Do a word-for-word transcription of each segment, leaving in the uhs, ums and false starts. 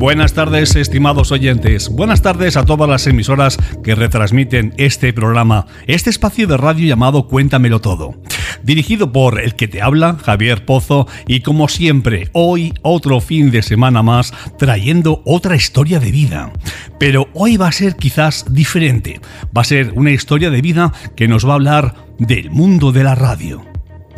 Buenas tardes, estimados oyentes. Buenas tardes a todas las emisoras que retransmiten este programa, este espacio de radio llamado Cuéntamelo Todo. Dirigido por el que te habla, Javier Pozo, y como siempre, hoy otro fin de semana más, trayendo otra historia de vida. Pero hoy va a ser quizás diferente. Va a ser una historia de vida que nos va a hablar del mundo de la radio.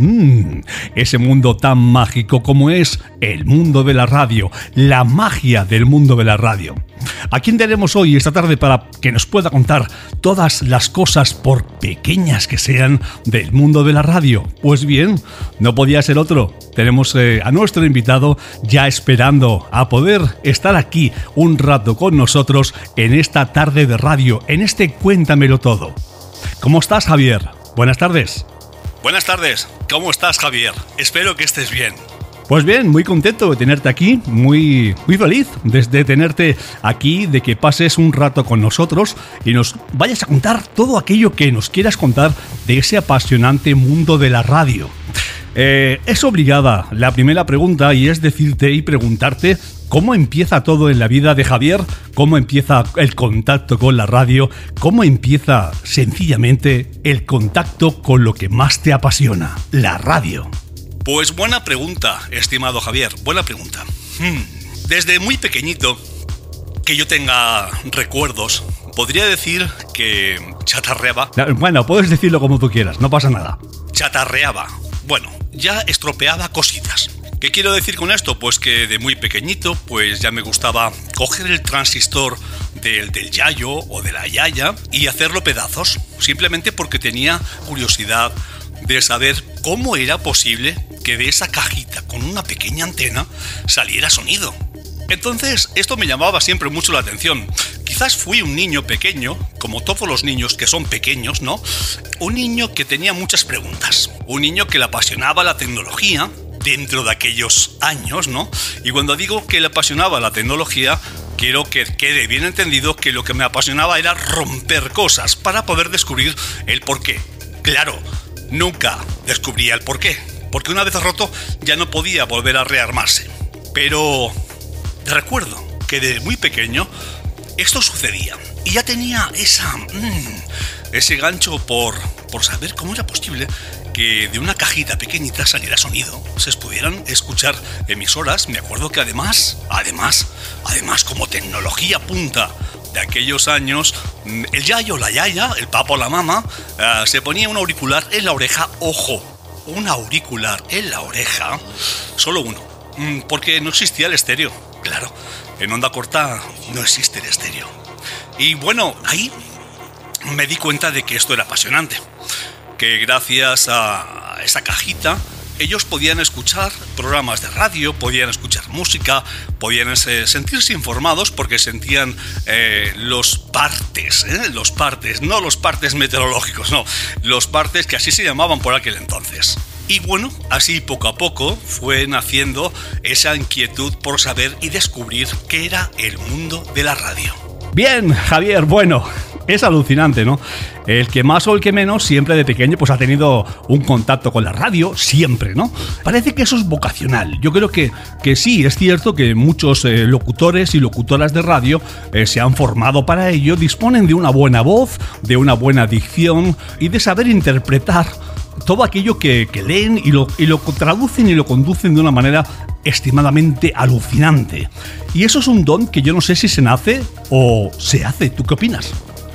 Mm, ese mundo tan mágico como es el mundo de la radio, la magia del mundo de la radio. ¿A quién tenemos hoy, esta tarde, para que nos pueda contar todas las cosas, por pequeñas que sean, del mundo de la radio? Pues bien, no podía ser otro. Tenemos eh, a nuestro invitado ya esperando a poder estar aquí un rato con nosotros en esta tarde de radio, en este Cuéntamelo Todo. ¿Cómo estás, Javier? Buenas tardes. Buenas tardes, ¿cómo estás, Javier? Espero que estés bien. Pues bien, muy contento de tenerte aquí, muy, muy feliz de tenerte aquí, de que pases un rato con nosotros y nos vayas a contar todo aquello que nos quieras contar de ese apasionante mundo de la radio. Eh, es obligada la primera pregunta, y es decirte y preguntarte cómo empieza todo en la vida de Javier, cómo empieza el contacto con la radio, cómo empieza sencillamente el contacto con lo que más te apasiona, la radio. Pues buena pregunta, estimado Javier, buena pregunta. Hmm. Desde muy pequeñito, que yo tenga recuerdos, podría decir que chatarreaba. Bueno, puedes decirlo como tú quieras, no pasa nada. Chatarreaba. Bueno, ya estropeaba cositas. ¿Qué quiero decir con esto? Pues que de muy pequeñito pues ya me gustaba coger el transistor del, del yayo o de la yaya y hacerlo pedazos, simplemente porque tenía curiosidad de saber cómo era posible que de esa cajita con una pequeña antena saliera sonido. Entonces esto me llamaba siempre mucho la atención. Quizás fui un niño pequeño, como todos los niños que son pequeños, ¿no? Un niño que tenía muchas preguntas, un niño que le apasionaba la tecnología dentro de aquellos años, ¿no? Y cuando digo que le apasionaba la tecnología, quiero que quede bien entendido que lo que me apasionaba era romper cosas para poder descubrir el porqué. Claro, nunca descubría el porqué, porque una vez roto ya no podía volver a rearmarse. Pero recuerdo que de muy pequeño esto sucedía y ya tenía esa, mmm, ese gancho por, por saber cómo era posible que de una cajita pequeñita saliera sonido, se pudieran escuchar emisoras. Me acuerdo que además, además, además como tecnología punta de aquellos años, el yayo, la yaya, el papá o la mamá, uh, se ponía un auricular en la oreja. Ojo, un auricular en la oreja, solo uno, porque no existía el estéreo. Claro, en onda corta no existe el estéreo. Y bueno, ahí me di cuenta de que esto era apasionante, que gracias a esa cajita ellos podían escuchar programas de radio, podían escuchar música, podían eh, sentirse informados porque sentían eh, los partes, ¿eh? los partes, no los partes meteorológicos, no, los partes que así se llamaban por aquel entonces. Y bueno, así poco a poco fue naciendo esa inquietud por saber y descubrir qué era el mundo de la radio. Bien, Javier, bueno, es alucinante, ¿no? El que más o el que menos, siempre de pequeño, pues ha tenido un contacto con la radio, siempre, ¿no? Parece que eso es vocacional. Yo creo que, que sí, es cierto que muchos eh, locutores y locutoras de radio eh, se han formado para ello, disponen de una buena voz, de una buena dicción y de saber interpretar todo aquello que, que leen y lo, y lo traducen y lo conducen de una manera extremadamente alucinante. Y eso es un don que yo no sé si se nace o se hace. ¿Tú qué opinas?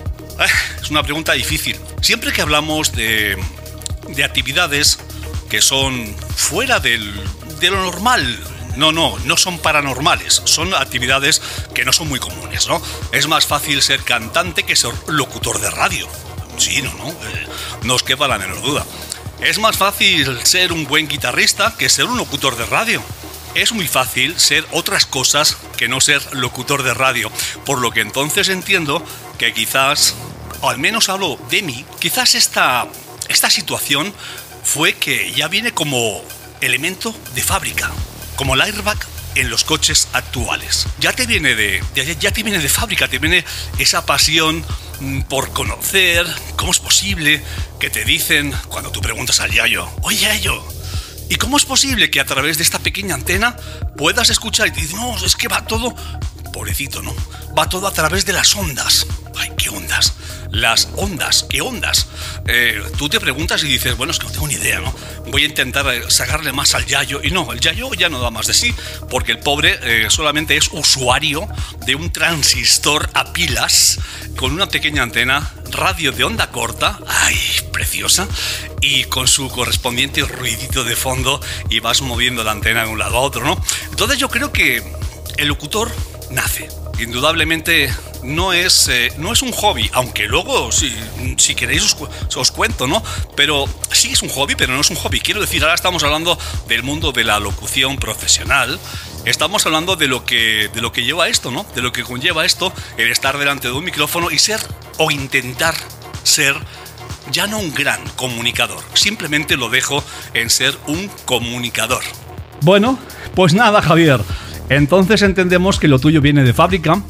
Es una pregunta difícil. Siempre que hablamos de, de actividades que son fuera del, de lo normal, no, no, no son paranormales, son actividades que no son muy comunes, ¿no? Es más fácil ser cantante que ser locutor de radio. Sí, no, no, eh, no os quepa la menor duda. Es más fácil ser un buen guitarrista que ser un locutor de radio. Es muy fácil ser otras cosas que no ser locutor de radio, por lo que entonces entiendo que quizás, o al menos hablo de mí, quizás esta, esta situación fue que ya viene como elemento de fábrica, como el airbag en los coches actuales. Ya te viene de, de, ya te viene de fábrica, te viene esa pasión por conocer cómo es posible que te dicen, cuando tú preguntas al yayo, oye yayo, ¿y cómo es posible que a través de esta pequeña antena puedas escuchar? Y te dicen, no, es que va todo pobrecito, ¿no? Va todo a través de las ondas. ¡Ay, qué ondas! Las ondas, ¿qué ondas? Eh, tú te preguntas y dices, bueno, es que no tengo ni idea, ¿no? Voy a intentar sacarle más al Yayo. Y no, el Yayo ya no da más de sí, porque el pobre eh, solamente es usuario de un transistor a pilas con una pequeña antena, radio de onda corta, ¡ay, preciosa! Y con su correspondiente ruidito de fondo, y vas moviendo la antena de un lado a otro, ¿no? Entonces yo creo que el locutor nace. Indudablemente no es, eh, no es un hobby, aunque luego, si, si queréis, os, os cuento, ¿no? Pero sí es un hobby, pero no es un hobby. Quiero decir, ahora estamos hablando del mundo de la locución profesional. Estamos hablando de lo que, de lo que lleva esto, ¿no? De lo que conlleva esto, el estar delante de un micrófono y ser, o intentar ser, ya no un gran comunicador. Simplemente lo dejo en ser un comunicador. Bueno, pues nada, Javier. Entonces entendemos que lo tuyo viene de fábrica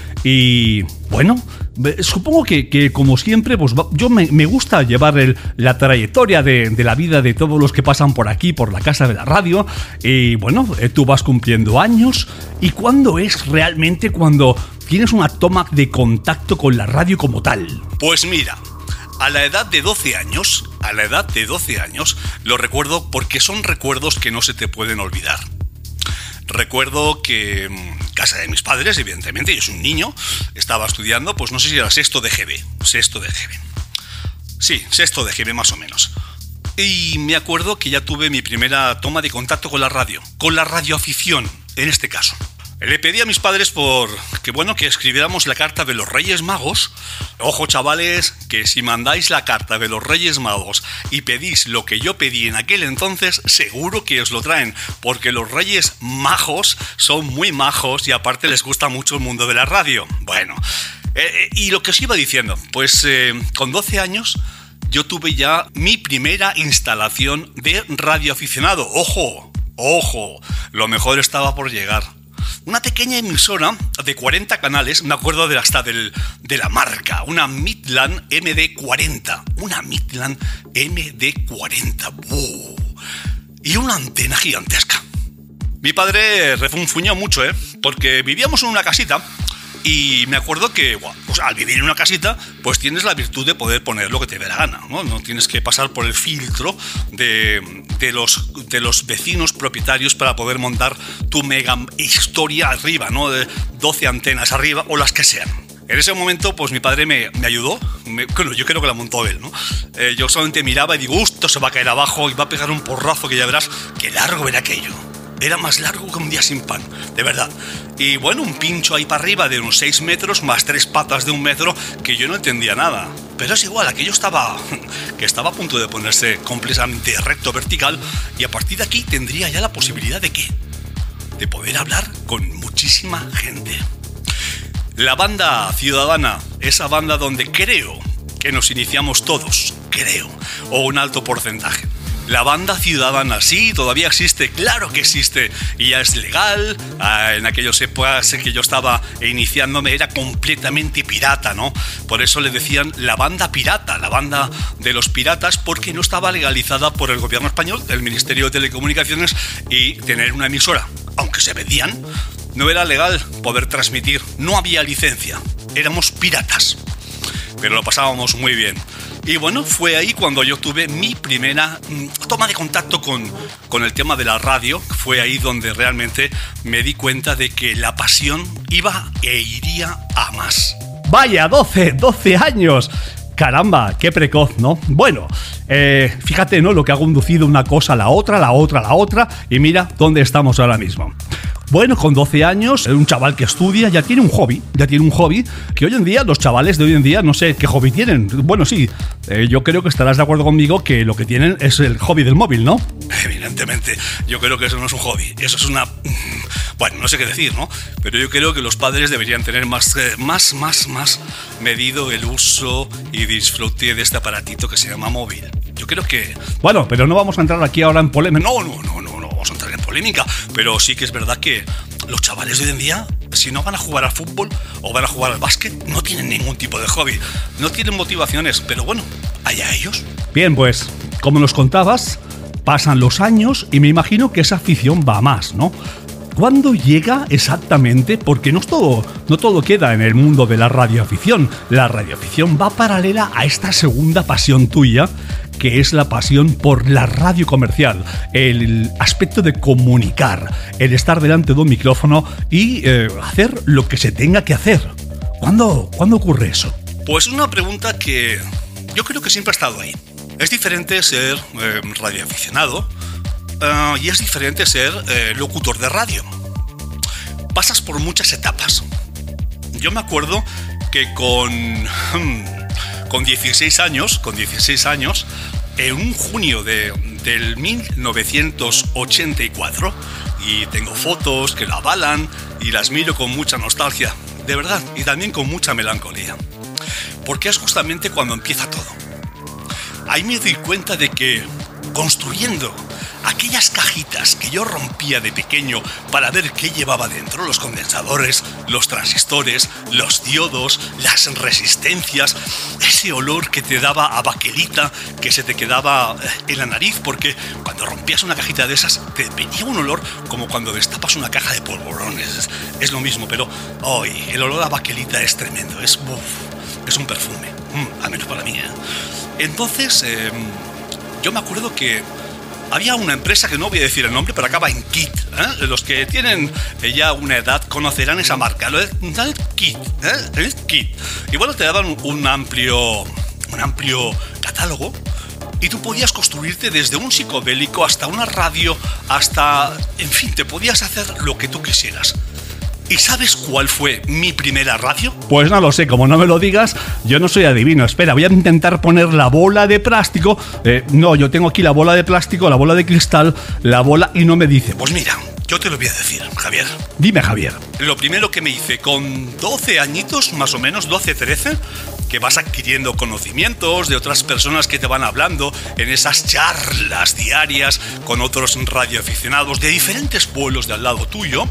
y, bueno, supongo que, que como siempre, pues yo me, me gusta llevar el, la trayectoria de, de la vida de todos los que pasan por aquí, por la casa de la radio. Y, bueno, tú vas cumpliendo años. ¿Y cuándo es realmente cuando tienes una toma de contacto con la radio como tal? Pues mira, a la edad de doce años, a la edad de doce años, lo recuerdo porque son recuerdos que no se te pueden olvidar. Recuerdo que en casa de mis padres, evidentemente, yo soy un niño, estaba estudiando, pues no sé si era sexto de G B, sexto de G B. Sí, sexto de G B más o menos. Y me acuerdo que ya tuve mi primera toma de contacto con la radio, con la radioafición, en este caso. Le pedí a mis padres por que, bueno, que escribiéramos la carta de los Reyes Magos. Ojo, chavales, que si mandáis la carta de los Reyes Magos y pedís lo que yo pedí en aquel entonces, seguro que os lo traen, porque los Reyes Majos son muy majos y aparte les gusta mucho el mundo de la radio. Bueno, eh, y lo que os iba diciendo, pues eh, con doce años yo tuve ya mi primera instalación de radioaficionado. Ojo, ojo, lo mejor estaba por llegar. Una pequeña emisora de cuarenta canales, me acuerdo de hasta del, de la marca, una Midland M D cuarenta, una Midland M D cuarenta, ¡wow! Y una antena gigantesca. Mi padre refunfuñó mucho, ¿eh? Porque vivíamos en una casita y me acuerdo que, bueno, pues al vivir en una casita, pues tienes la virtud de poder poner lo que te dé la gana, ¿no? No tienes que pasar por el filtro de, de, los, de los vecinos propietarios para poder montar tu mega historia arriba, ¿no? De doce antenas arriba o las que sean. En ese momento, pues mi padre me, me ayudó. Me, bueno, yo creo que la montó él, ¿no? Eh, yo solamente miraba y digo, esto se va a caer abajo y va a pegar un porrazo que ya verás qué largo era aquello. Era más largo que un día sin pan, de verdad. Y bueno, un pincho ahí para arriba de unos seis metros, más tres patas de un metro, que yo no entendía nada. Pero es igual, aquello estaba, que estaba a punto de ponerse completamente recto, vertical, y a partir de aquí tendría ya la posibilidad de ¿qué? De poder hablar con muchísima gente. La banda ciudadana, esa banda donde creo que nos iniciamos todos, creo, o un alto porcentaje. La banda ciudadana, sí, todavía existe, claro que existe, y ya es legal. Ah, en aquellos épocas en que yo estaba iniciándome era completamente pirata, ¿no? Por eso le decían la banda pirata, la banda de los piratas, porque no estaba legalizada por el gobierno español, el Ministerio de Telecomunicaciones, y tener una emisora, aunque se vendían, no era legal poder transmitir, no había licencia, éramos piratas, pero lo pasábamos muy bien. Y bueno, fue ahí cuando yo tuve mi primera mm, toma de contacto con, con el tema de la radio. Fue ahí donde realmente me di cuenta de que la pasión iba e iría a más. ¡Vaya, doce, doce años! Caramba, qué precoz, ¿no? Bueno, eh, fíjate, ¿no? Lo que ha conducido una cosa a la otra, la otra a la otra, y mira dónde estamos ahora mismo. Bueno, con doce años, un chaval que estudia ya tiene un hobby, ya tiene un hobby que hoy en día, los chavales de hoy en día, no sé qué hobby tienen. Bueno, sí, eh, yo creo que estarás de acuerdo conmigo que lo que tienen es el hobby del móvil, ¿no? Evidentemente, yo creo que eso no es un hobby, eso es una... Bueno, no sé qué decir, ¿no? Pero yo creo que los padres deberían tener más, eh, más, más, más medido el uso y disfrute de este aparatito que se llama móvil. Yo creo que... Bueno, pero no vamos a entrar aquí ahora en polémica. No, no, no, no, no vamos a entrar en polémica. Pero sí que es verdad que los chavales de hoy en día, si no van a jugar al fútbol o van a jugar al básquet, no tienen ningún tipo de hobby. No tienen motivaciones, pero bueno, allá ellos. Bien, pues, como nos contabas, pasan los años y me imagino que esa afición va a más, ¿no? ¿cuándo llega exactamente? Porque no todo, no todo queda en el mundo de la radioafición. La radioafición va paralela a esta segunda pasión tuya, que es la pasión por la radio comercial, el aspecto de comunicar, el estar delante de un micrófono y eh, hacer lo que se tenga que hacer. ¿Cuándo, ¿Cuándo ocurre eso? Pues una pregunta que yo creo que siempre ha estado ahí. Es diferente ser eh, radioaficionado uh, y es diferente ser eh, locutor de radio. Pasas por muchas etapas. Yo me acuerdo que con, con dieciséis años, con dieciséis años, en un junio de, del mil novecientos ochenta y cuatro, y tengo fotos que lo avalan y las miro con mucha nostalgia, de verdad, y también con mucha melancolía, porque es justamente cuando empieza todo. Ahí me doy cuenta de que construyendo aquellas cajitas que yo rompía de pequeño para ver qué llevaba dentro, los condensadores, los transistores, los diodos, las resistencias, ese olor que te daba a baquelita, que se te quedaba en la nariz, porque cuando rompías una cajita de esas te venía un olor como cuando destapas una caja de polvorones. Es, es lo mismo, pero hoy el olor a baquelita es tremendo, es, uf, es un perfume, mm, al menos para mí, ¿eh? Entonces, eh, yo me acuerdo que había una empresa que no voy a decir el nombre, pero acaba en Kit, ¿eh? Los que tienen ya una edad conocerán esa marca, lo es Kit, ¿eh? El Kit. Y bueno, te daban un amplio, un amplio catálogo y tú podías construirte desde un psicodélico hasta una radio, hasta, en fin, te podías hacer lo que tú quisieras. ¿Y sabes cuál fue mi primera radio? Pues no lo sé, como no me lo digas, yo no soy adivino. Espera, voy a intentar poner la bola de plástico. Eh, no, yo tengo aquí la bola de plástico, la bola de cristal, la bola y no me dice. Pues mira, yo te lo voy a decir, Javier. Dime, Javier. Lo primero que me hice con doce añitos, más o menos, doce, trece, que vas adquiriendo conocimientos de otras personas que te van hablando en esas charlas diarias con otros radioaficionados de diferentes pueblos de al lado tuyo.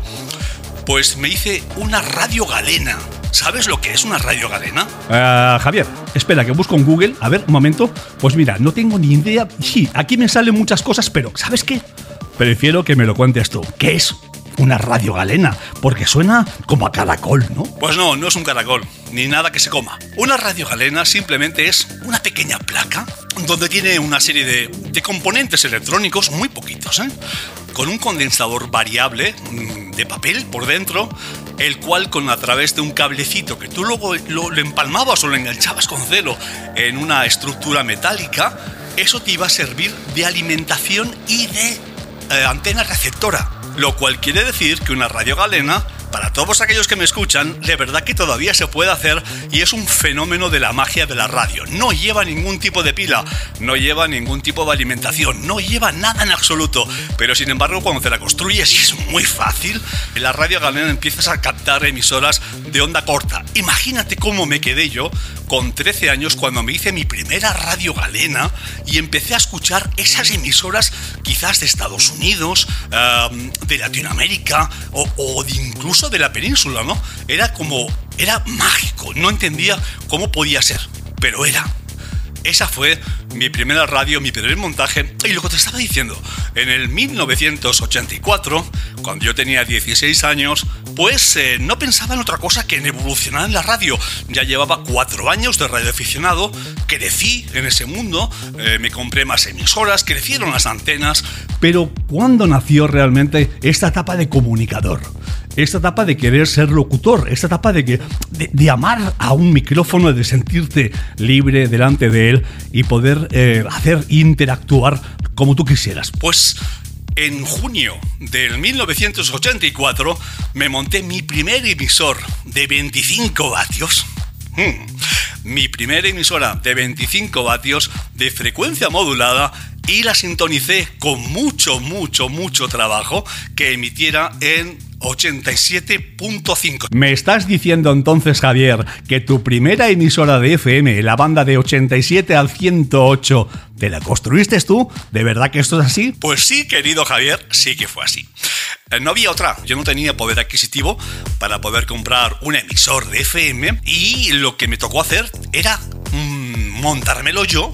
Pues me hice una radio galena. ¿Sabes lo que es una radio galena? Uh, Javier, espera, que busco en Google. A ver, un momento. Pues mira, no tengo ni idea. Sí, aquí me salen muchas cosas, pero ¿sabes qué? Prefiero que me lo cuentes tú. ¿Qué es una radio galena? Porque suena como a caracol, ¿no? Pues no, no es un caracol, ni nada que se coma. Una radio galena simplemente es una pequeña placa donde tiene una serie de, de componentes electrónicos, muy poquitos, ¿eh? Con un condensador variable de papel por dentro, el cual con a través de un cablecito que tú luego lo, lo empalmabas o lo enganchabas con celo en una estructura metálica, eso te iba a servir de alimentación y de eh, antena receptora, lo cual quiere decir que una radio galena, para todos aquellos que me escuchan, de verdad que todavía se puede hacer y es un fenómeno de la magia de la radio. No lleva ningún tipo de pila, no lleva ningún tipo de alimentación, no lleva nada en absoluto, pero sin embargo cuando te la construyes, y es muy fácil, en la radio galena empiezas a captar emisoras de onda corta. Imagínate cómo me quedé yo con trece años cuando me hice mi primera radio galena y empecé a escuchar esas emisoras quizás de Estados Unidos, uh, de Latinoamérica o, o de incluso de la península, ¿no? Era como, era mágico, no entendía cómo podía ser, pero era. Esa fue mi primera radio, mi primer montaje. Y lo que te estaba diciendo, en el mil novecientos ochenta y cuatro, cuando yo tenía dieciséis años, pues eh, no pensaba en otra cosa que en evolucionar en la radio. Ya llevaba cuatro años de radioaficionado, crecí en ese mundo, eh, me compré más emisoras, crecieron las antenas. Pero ¿cuándo nació realmente esta etapa de comunicador? Esta etapa de querer ser locutor, esta etapa de, que, de, de amar a un micrófono, de sentirte libre delante de él y poder eh, hacer interactuar como tú quisieras. Pues en junio del mil novecientos ochenta y cuatro me monté mi primer emisor de veinticinco vatios. Hmm. Mi primera emisora de veinticinco vatios de frecuencia modulada y la sintonicé con mucho, mucho, mucho trabajo que emitiera en ochenta y siete punto cinco. ¿Me estás diciendo entonces, Javier, que tu primera emisora de F M, la banda de ochenta y siete al ciento ocho, te la construiste tú? ¿De verdad que esto es así? Pues sí, querido Javier, sí que fue así. No había otra, yo no tenía poder adquisitivo para poder comprar un emisor de F M y lo que me tocó hacer era mmm, montármelo yo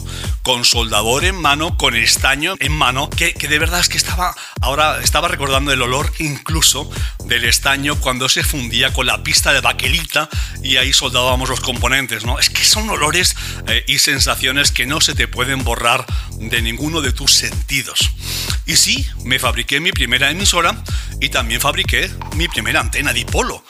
con soldador en mano, con estaño en mano, que, que de verdad es que estaba, ahora estaba recordando el olor incluso del estaño cuando se fundía con la pista de baquelita y ahí soldábamos los componentes, ¿no? Es que son olores eh, y sensaciones que no se te pueden borrar de ninguno de tus sentidos. Y sí, me fabriqué mi primera emisora y también fabriqué mi primera antena dipolo.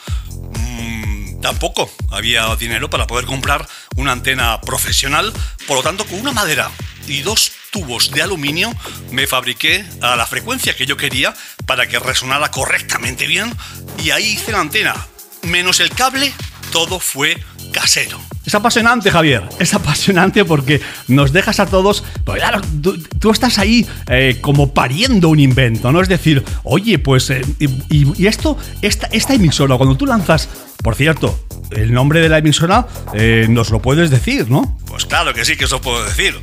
Mm, tampoco había dinero para poder comprar una antena profesional, por lo tanto, con una madera y dos tubos de aluminio me fabriqué a la frecuencia que yo quería para que resonara correctamente bien y ahí hice la antena. Menos el cable, todo fue casero. Es apasionante, Javier, es apasionante porque nos dejas a todos, pues claro, tú, tú estás ahí eh, como pariendo un invento, ¿no? Es decir, oye, pues, eh, y, y esto, esta, esta emisora, cuando tú lanzas, por cierto, el nombre de la emisora, eh, nos lo puedes decir, ¿no? Pues claro que sí, que eso puedo decir.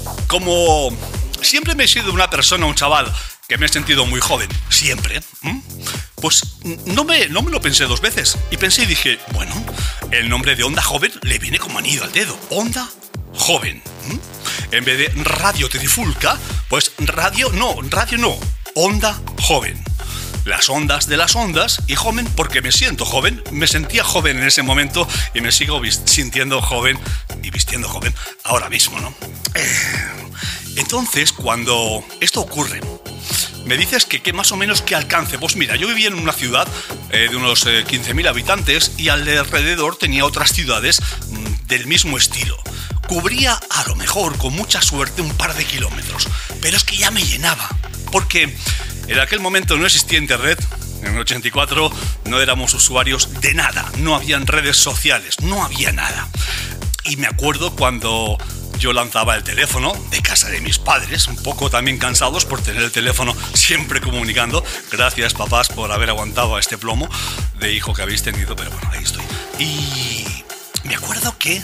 Como siempre me he sido una persona, un chaval, que me he sentido muy joven, siempre, ¿eh? Pues no me, no me lo pensé dos veces. Y pensé y dije, bueno, el nombre de Onda Joven le viene como anillo al dedo. Onda Joven. ¿Mm? En vez de Radio Trifulca, pues radio no, radio no, Onda Joven. Las ondas de las ondas y joven porque me siento joven, me sentía joven en ese momento y me sigo vist- sintiendo joven y vistiendo joven ahora mismo, ¿no? Eh, entonces, cuando esto ocurre, me dices que, que más o menos qué alcance. Pues mira, yo vivía en una ciudad eh, de unos eh, quince mil habitantes y alrededor tenía otras ciudades mmm, del mismo estilo. Cubría a lo mejor con mucha suerte un par de kilómetros, pero es que ya me llenaba, porque en aquel momento no existía internet. En el ochenta y cuatro no éramos usuarios de nada, no habían redes sociales, no había nada. Y me acuerdo cuando yo lanzaba el teléfono de casa de mis padres, un poco también cansados por tener el teléfono siempre comunicando. Gracias, papás, por haber aguantado a este plomo de hijo que habéis tenido, pero bueno, ahí estoy. Y me acuerdo que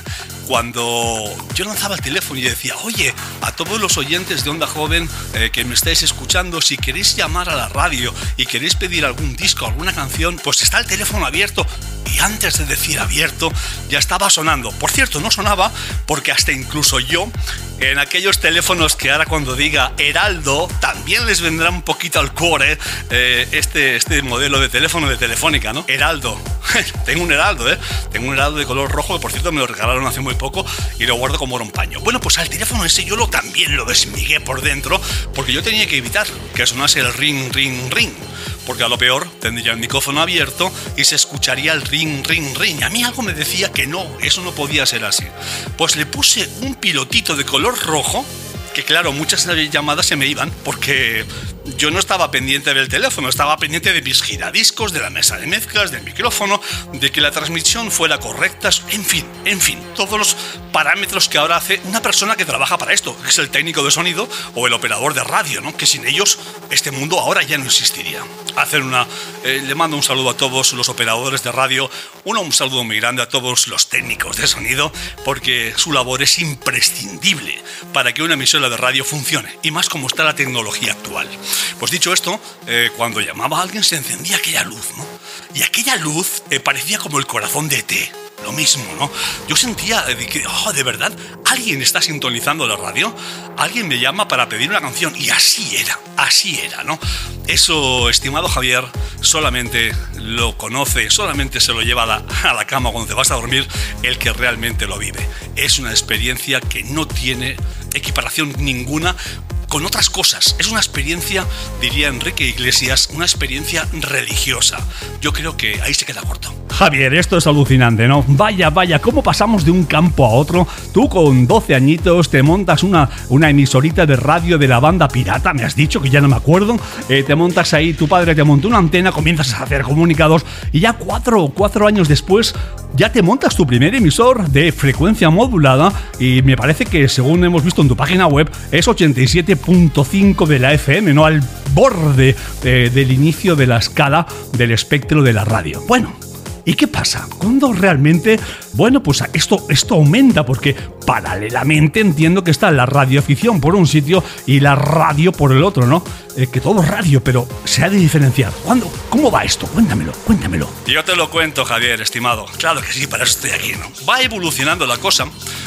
cuando yo lanzaba el teléfono y decía, oye, a todos los oyentes de Onda Joven eh, que me estáis escuchando, si queréis llamar a la radio y queréis pedir algún disco, alguna canción, pues está el teléfono abierto. Y antes de decir abierto, ya estaba sonando. Por cierto, no sonaba porque hasta incluso yo, en aquellos teléfonos que ahora cuando diga Heraldo, también les vendrá un poquito al core eh, este, este modelo de teléfono de Telefónica, ¿no? Heraldo. Tengo un Heraldo, ¿eh? Tengo un Heraldo de color rojo que, por cierto, me lo regalaron hace muy poco y lo guardo como un paño. Bueno, pues al teléfono ese yo lo también lo desmigué por dentro porque yo tenía que evitar que sonase el ring, ring, ring. Porque a lo peor tendría el micrófono abierto y se escucharía el ring, ring, ring. A mí algo me decía que no, eso no podía ser así. Pues le puse un pilotito de color rojo, que claro, muchas llamadas se me iban porque yo no estaba pendiente del teléfono, estaba pendiente de mis giradiscos, de la mesa de mezclas, del micrófono, de que la transmisión fuera correcta, en fin, en fin, todos los parámetros que ahora hace una persona que trabaja para esto, que es el técnico de sonido o el operador de radio, ¿no? Que sin ellos este mundo ahora ya no existiría. Hacer una, eh, le mando un saludo a todos los operadores de radio, uno, un saludo muy grande a todos los técnicos de sonido, porque su labor es imprescindible para que una emisora de radio funcione, y más como está la tecnología actual. Pues dicho esto, eh, cuando llamaba a alguien se encendía aquella luz, ¿no? Y aquella luz eh, parecía como el corazón de E T. Lo mismo, ¿no? Yo sentía de que, oh, de verdad, alguien está sintonizando la radio, alguien me llama para pedir una canción, y así era, así era, ¿no? Eso, estimado Javier, solamente lo conoce, solamente se lo lleva a la, a la cama cuando te vas a dormir el que realmente lo vive. Es una experiencia que no tiene equiparación ninguna con otras cosas. Es una experiencia, diría Enrique Iglesias, una experiencia religiosa. Yo creo que ahí se queda corto. Javier, esto es alucinante, ¿no? Vaya, vaya, cómo pasamos de un campo a otro. Tú con doce añitos te montas una, una emisorita de radio de la banda pirata, me has dicho, que ya no me acuerdo. Eh, te montas ahí, tu padre te montó una antena, comienzas a hacer comunicados y ya cuatro, cuatro años después ya te montas tu primer emisor de frecuencia modulada y me parece que, según hemos visto en tu página web, es ochenta y siete punto cinco de la F M, ¿no? Al borde eh, del inicio de la escala del espectro de la radio. Bueno, ¿y qué pasa? Cuando realmente, bueno, pues esto, esto aumenta, porque paralelamente entiendo que está la radioafición por un sitio y la radio por el otro, ¿no? Eh, que todo es radio, pero se ha de diferenciar. ¿Cuándo? ¿Cómo va esto? Cuéntamelo, cuéntamelo. Yo te lo cuento, Javier, estimado. Claro que sí, para eso estoy aquí, ¿no? Va evolucionando la cosa.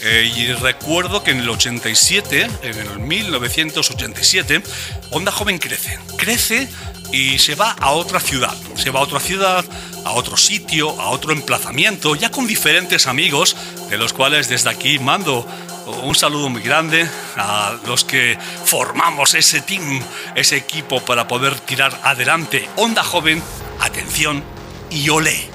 Eh, y recuerdo que en el ochenta y siete, en el mil novecientos ochenta y siete, Onda Joven crece. Crece y se va a otra ciudad. Se va a otra ciudad, a otro sitio, a otro emplazamiento, ya con diferentes amigos, de los cuales desde aquí mando un saludo muy grande a los que formamos ese team, ese equipo para poder tirar adelante Onda Joven, atención y olé.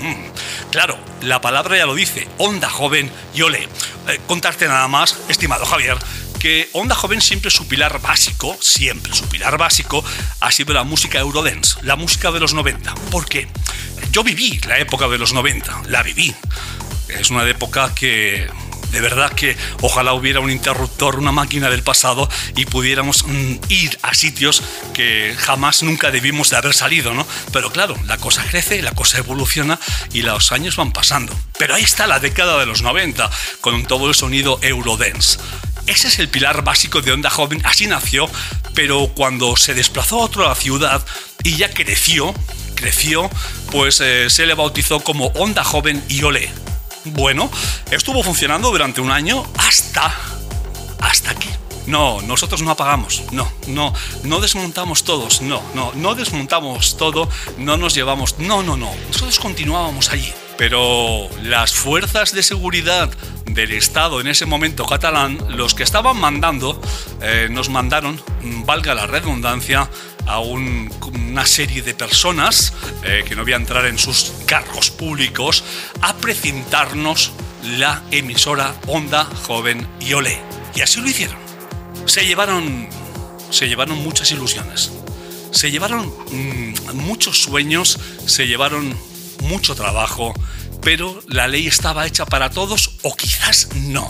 Mm, claro, la palabra ya lo dice, Onda Joven y olé. Eh, contarte nada más, estimado Javier, que Onda Joven siempre su pilar básico, siempre su pilar básico ha sido la música Eurodance, la música de los noventa. ¿Por qué? Yo viví la época de los noventa, la viví. Es una época que... de verdad que ojalá hubiera un interruptor, una máquina del pasado y pudiéramos mm, ir a sitios que jamás nunca debimos de haber salido, ¿no? Pero claro, la cosa crece, la cosa evoluciona y los años van pasando. Pero ahí está la década de los noventa, con todo el sonido Eurodance. Ese es el pilar básico de Onda Joven, así nació, pero cuando se desplazó a otra ciudad y ya creció, creció, pues eh, se le bautizó como Onda Joven y olé. Bueno, estuvo funcionando durante un año hasta... ¿Hasta qué? No, nosotros no apagamos, no, no, no desmontamos todos, no, no, no desmontamos todo, no nos llevamos, no, no, no, nosotros continuábamos allí. Pero las fuerzas de seguridad del Estado en ese momento catalán, los que estaban mandando, eh, nos mandaron, valga la redundancia, a un, una serie de personas eh, que no voy a entrar en sus cargos públicos, a precintarnos la emisora Onda Joven y olé. Y así lo hicieron. Se llevaron, se llevaron muchas ilusiones, se llevaron mmm, muchos sueños, se llevaron mucho trabajo, pero la ley estaba hecha para todos o quizás no.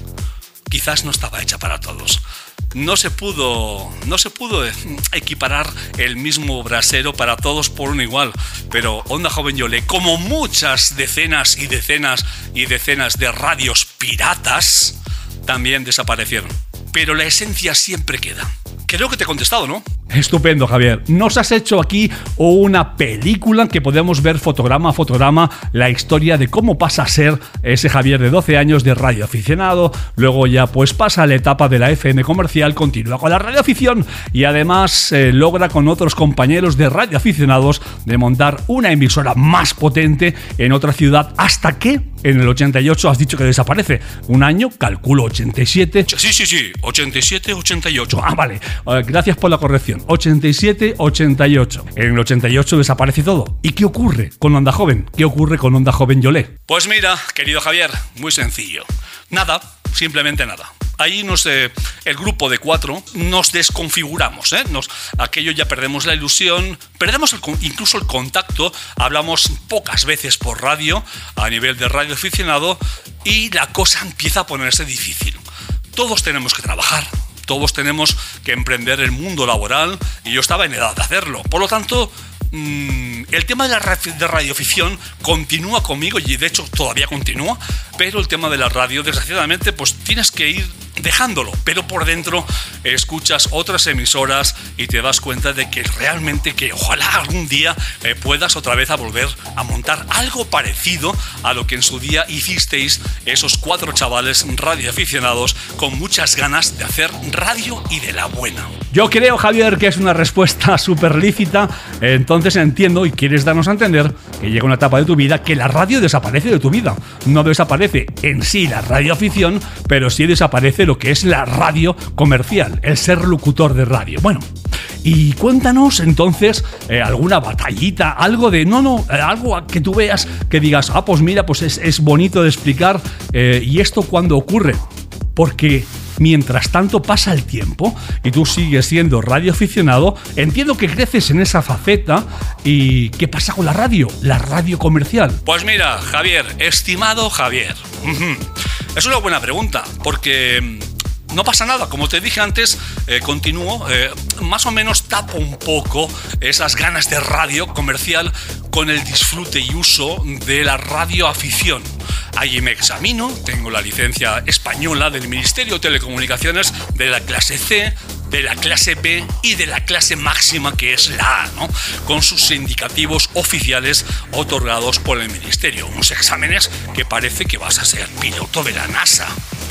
Quizás no estaba hecha para todos. No se pudo, no se pudo equiparar el mismo brasero para todos por un igual, pero Onda Joven y olé, como muchas decenas y decenas y decenas de radios piratas, también desaparecieron. Pero la esencia siempre queda. Creo que te he contestado, ¿no? Estupendo, Javier. Nos has hecho aquí una película que podemos ver fotograma a fotograma la historia de cómo pasa a ser ese Javier de doce años de radioaficionado, luego ya pues pasa a la etapa de la F M comercial, continúa con la radioafición y además eh, logra con otros compañeros de radioaficionados de montar una emisora más potente en otra ciudad hasta que en el ochenta y ocho has dicho que desaparece. Un año, calculo ochenta y siete. Sí, sí, sí, ochenta y siete, ochenta y ocho. Ah, vale. Uh, gracias por la corrección. ochenta y siete, ochenta y ocho. En el ochenta y ocho desaparece todo. ¿Y qué ocurre con Onda Joven? ¿Qué ocurre con Onda Joven y olé? Pues mira, querido Javier, muy sencillo. Nada, simplemente nada. Ahí nos, eh, el grupo de cuatro nos desconfiguramos, ¿eh? Nos, aquello ya perdemos la ilusión, perdemos el, incluso el contacto, hablamos pocas veces por radio, a nivel de radio aficionado, y la cosa empieza a ponerse difícil. Todos tenemos que trabajar, todos tenemos que emprender el mundo laboral, y yo estaba en edad de hacerlo. Por lo tanto, mmm, el tema de la de radioafición continúa conmigo, y de hecho todavía continúa, pero el tema de la radio, desgraciadamente, pues tienes que ir dejándolo, pero por dentro escuchas otras emisoras y te das cuenta de que realmente que ojalá algún día eh, puedas otra vez a volver a montar algo parecido a lo que en su día hicisteis esos cuatro chavales radioaficionados con muchas ganas de hacer radio y de la buena. Yo creo, Javier, que es una respuesta súper lícita, entonces entiendo y quieres darnos a entender que llega una etapa de tu vida que la radio desaparece de tu vida. No desaparece en sí la radioafición, pero sí desaparece lo que es la radio comercial, el ser locutor de radio. Bueno, y cuéntanos entonces eh, alguna batallita, algo de, no, no, eh, algo que tú veas que digas, ah, pues mira, pues es, es bonito de explicar, eh, y esto cuando ocurre, porque mientras tanto pasa el tiempo y tú sigues siendo radioaficionado, entiendo que creces en esa faceta. ¿Y qué pasa con la radio? La radio comercial. Pues mira, Javier, estimado Javier, es una buena pregunta, porque no pasa nada, como te dije antes, eh, continúo, eh, más o menos tapo un poco esas ganas de radio comercial con el disfrute y uso de la radioafición. Allí me examino, tengo la licencia española del Ministerio de Telecomunicaciones de la clase C, de la clase B y de la clase máxima, que es la A, ¿no? Con sus indicativos oficiales otorgados por el Ministerio. Unos exámenes que parece que vas a ser piloto de la NASA.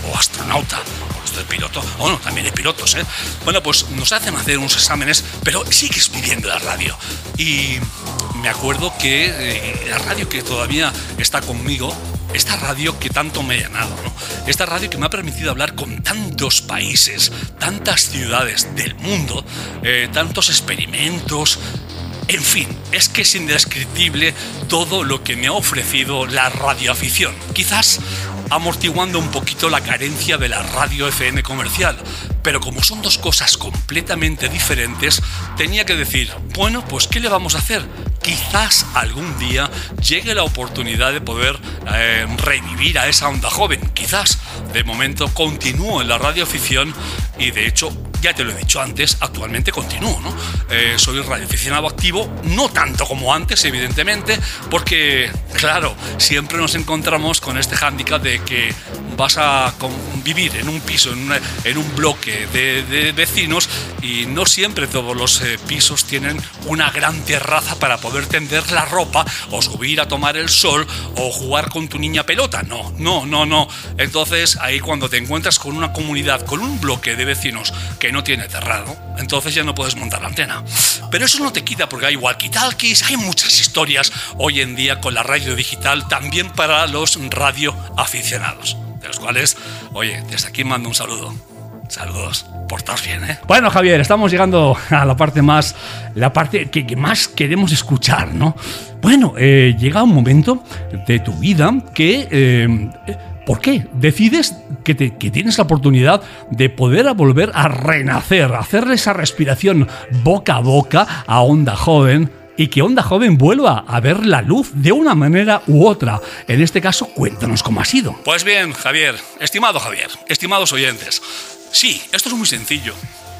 o astronauta, porque esto es piloto, o no, también hay pilotos, ¿eh? Bueno, pues nos hacen hacer unos exámenes, pero sigues viviendo la radio. Y me acuerdo que eh, la radio que todavía está conmigo, esta radio que tanto me ha llenado, ¿no? Esta radio que me ha permitido hablar con tantos países, tantas ciudades del mundo, eh, tantos experimentos. En fin, es que es indescriptible todo lo que me ha ofrecido la radioafición. Quizás amortiguando un poquito la carencia de la radio F M comercial. Pero como son dos cosas completamente diferentes, tenía que decir, bueno, pues ¿qué le vamos a hacer? Quizás algún día llegue la oportunidad de poder eh, revivir a esa onda joven. Quizás, de momento, continúo en la radioafición y, de hecho, ya te lo he dicho antes, actualmente continúo, ¿no? Eh, soy radioaficionado activo, no tanto como antes, evidentemente, porque, claro, siempre nos encontramos con este hándicap de que vas a vivir en un piso, en, una, en un bloque de, de vecinos, y no siempre todos los eh, pisos tienen una gran terraza para poder tender la ropa o subir a tomar el sol o jugar con tu niña pelota. No, no, no, no. Entonces ahí cuando te encuentras con una comunidad, con un bloque de vecinos que no tiene terrado, entonces ya no puedes montar la antena. Pero eso no te quita, porque hay walkie-talkies, hay muchas historias hoy en día con la radio digital, también para los radioaficionados, de los cuales, oye, desde aquí mando un saludo. Saludos, portaos bien, ¿eh? Bueno, Javier, estamos llegando a la parte más, la parte que, que más queremos escuchar, ¿no? Bueno, eh, llega un momento de tu vida que... Eh, ¿Por qué? Decides que, te, que tienes la oportunidad de poder volver a renacer, hacerle esa respiración boca a boca a Onda Joven, y que Onda Joven vuelva a ver la luz de una manera u otra. En este caso, cuéntanos cómo ha sido. Pues bien, Javier, estimado Javier, estimados oyentes, sí, esto es muy sencillo.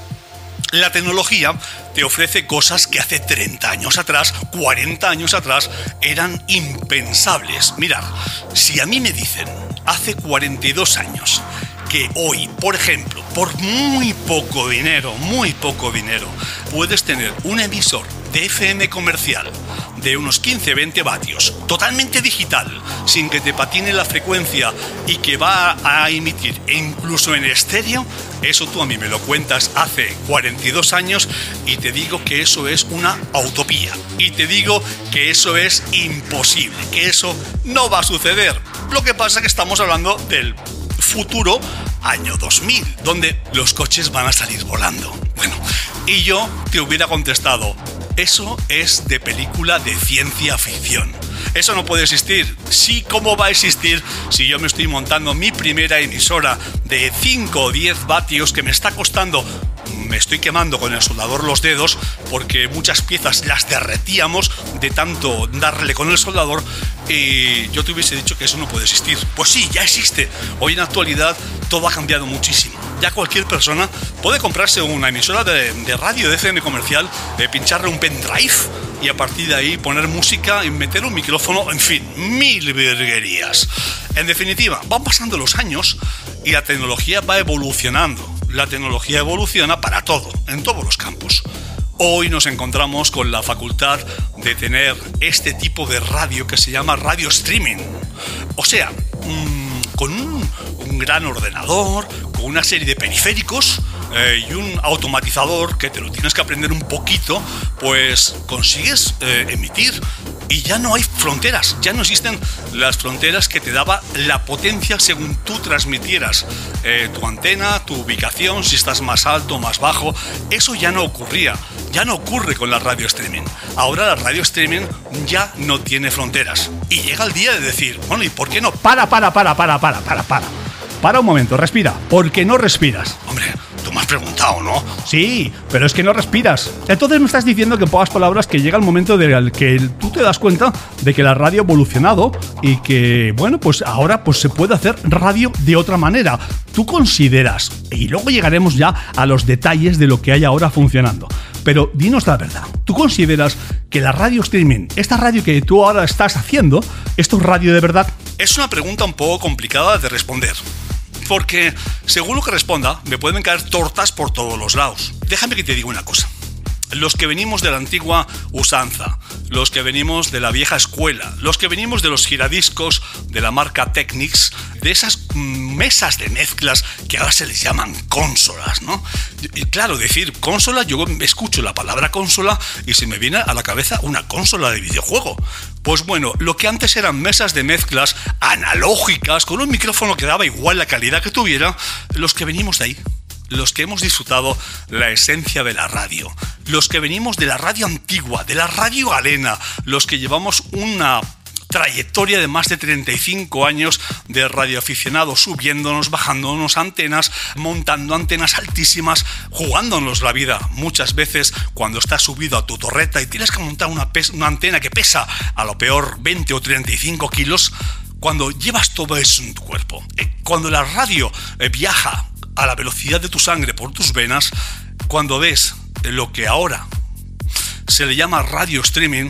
La tecnología te ofrece cosas que hace treinta años atrás, cuarenta años atrás, eran impensables. Mirad, si a mí me dicen hace cuarenta y dos años que hoy, por ejemplo, por muy poco dinero, muy poco dinero, puedes tener un emisor de F M comercial de unos quince a veinte vatios, totalmente digital, sin que te patine la frecuencia y que va a emitir incluso en estéreo, eso tú a mí me lo cuentas hace cuarenta y dos años y te digo que eso es una utopía. Y te digo que eso es imposible, que eso no va a suceder. Lo que pasa es que estamos hablando del futuro año dos mil, donde los coches van a salir volando. Bueno, y yo te hubiera contestado, eso es de película de ciencia ficción. Eso no puede existir. Sí, ¿cómo va a existir si yo me estoy montando mi primera emisora de cinco o diez vatios que me está costando? Me estoy quemando con el soldador los dedos porque muchas piezas las derretíamos de tanto darle con el soldador, y yo te hubiese dicho que eso no puede existir. Pues sí, ya existe. Hoy en la actualidad todo ha cambiado muchísimo. Ya cualquier persona puede comprarse una emisora de, de radio de F M comercial, de pincharle un pendrive y a partir de ahí poner música y meter un micrófono, en fin, mil virguerías. En definitiva, van pasando los años y la tecnología va evolucionando. La tecnología evoluciona para todo, en todos los campos. Hoy nos encontramos con la facultad de tener este tipo de radio que se llama radio streaming. O sea, mmm, con un, un gran ordenador, con una serie de periféricos eh, y un automatizador que te lo tienes que aprender un poquito, pues consigues eh, emitir. Y ya no hay fronteras, ya no existen las fronteras que te daba la potencia según tú transmitieras eh, tu antena, tu ubicación, si estás más alto o más bajo. Eso ya no ocurría, ya no ocurre con la radio streaming. Ahora la radio streaming ya no tiene fronteras. Y llega el día de decir, bueno, ¿y por qué no? Para, para, para, para, para, para, para. Para un momento, respira. ¿Por qué no respiras? Hombre, tú me has preguntado, ¿no? Sí, pero es que no respiras. Entonces me estás diciendo que en pocas palabras que llega el momento en el que tú te das cuenta de que la radio ha evolucionado y que, bueno, pues ahora pues se puede hacer radio de otra manera. Tú consideras, y luego llegaremos ya a los detalles de lo que hay ahora funcionando, pero dinos la verdad, ¿tú consideras que la radio streaming, esta radio que tú ahora estás haciendo, esto es radio de verdad? Es una pregunta un poco complicada de responder, porque según lo que responda me pueden caer tortas por todos los lados. Déjame que te diga una cosa. los que venimos de la antigua usanza, los que venimos de la vieja escuela, los que venimos de los giradiscos de la marca Technics, de esas mesas de mezclas que ahora se les llaman consolas, ¿no? Y claro, decir consola, yo escucho la palabra consola y se me viene a la cabeza una consola de videojuego. Pues bueno, lo que antes eran mesas de mezclas analógicas con un micrófono que daba igual la calidad que tuviera, los que venimos de ahí, los que hemos disfrutado la esencia de la radio, los que venimos de la radio antigua, de la radio galena, los que llevamos una trayectoria de más de treinta y cinco años de radioaficionados, subiéndonos, bajándonos antenas, montando antenas altísimas, jugándonos la vida. Muchas veces cuando estás subido a tu torreta y tienes que montar una, pes- una antena que pesa a lo peor veinte o treinta y cinco kilos, cuando llevas todo eso en tu cuerpo, eh, cuando la radio eh, viaja a la velocidad de tu sangre por tus venas, cuando ves lo que ahora se le llama radio streaming,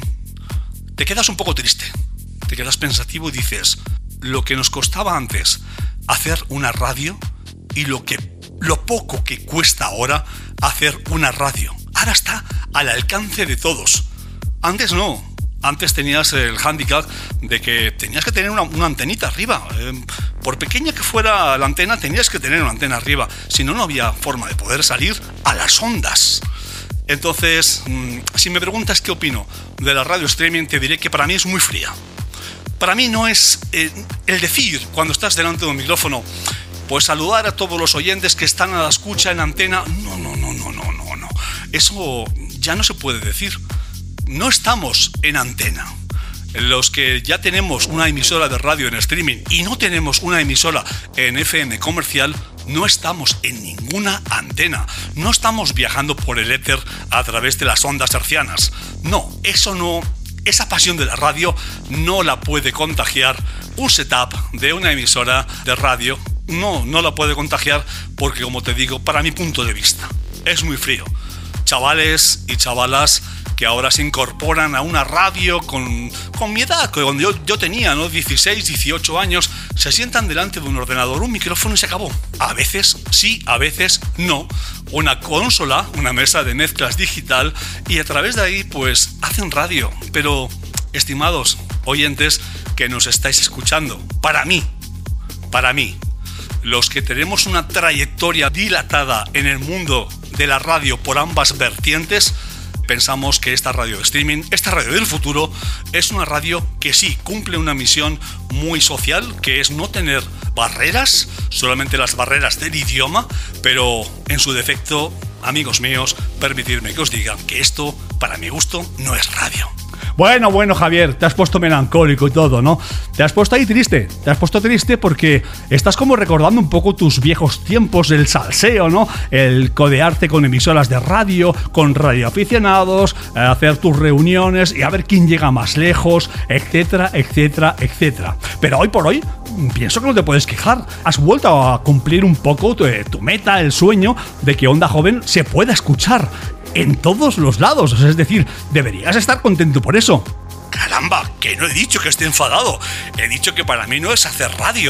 te quedas un poco triste, te quedas pensativo y dices, lo que nos costaba antes hacer una radio y lo que lo poco que cuesta ahora hacer una radio, ahora está al alcance de todos. Antes no. Antes tenías el hándicap de que tenías que tener una, una antenita arriba. Eh, por pequeña que fuera la antena, tenías que tener una antena arriba. Si no, no había forma de poder salir a las ondas. Entonces, mmm, si me preguntas qué opino de la radio streaming, te diré que para mí es muy fría. Para mí no es eh, el decir, cuando estás delante de un micrófono, pues saludar a todos los oyentes que están a la escucha en antena. No, no, no, no, no, no, no. Eso ya no se puede decir. No estamos en antena. Los que ya tenemos una emisora de radio en streaming y no tenemos una emisora en F M comercial, no estamos en ninguna antena. No estamos viajando por el éter a través de las ondas hercianas. No, eso no. Esa pasión de la radio no la puede contagiar un setup de una emisora de radio. No, no la puede contagiar porque, como te digo, para mi punto de vista, es muy frío. Chavales y chavalas que ahora se incorporan a una radio con, con mi edad, que cuando yo, yo tenía, ¿no? dieciséis, dieciocho años, se sientan delante de un ordenador, un micrófono y se acabó. A veces sí, a veces no. Una consola, una mesa de mezclas digital, y a través de ahí pues hacen radio. Pero, estimados oyentes que nos estáis escuchando, para mí, para mí, los que tenemos una trayectoria dilatada en el mundo de la radio por ambas vertientes, pensamos que esta radio de streaming, esta radio del futuro, es una radio que sí cumple una misión muy social, que es no tener barreras, solamente las barreras del idioma, pero en su defecto, amigos míos, permitidme que os diga que esto, para mi gusto, no es radio. Bueno, bueno, Javier, te has puesto melancólico y todo, ¿no? Te has puesto ahí triste, te has puesto triste porque estás como recordando un poco tus viejos tiempos del salseo, ¿no? El codearte con emisoras de radio, con radioaficionados, hacer tus reuniones y a ver quién llega más lejos, etcétera, etcétera, etcétera. Pero hoy por hoy, pienso que no te puedes quejar. Has vuelto a cumplir un poco tu, tu meta, el sueño de que Onda Joven se pueda escuchar en todos los lados, o sea, es decir, deberías estar contento por eso. Caramba, que no he dicho que esté enfadado, he dicho que para mí no es hacer radio.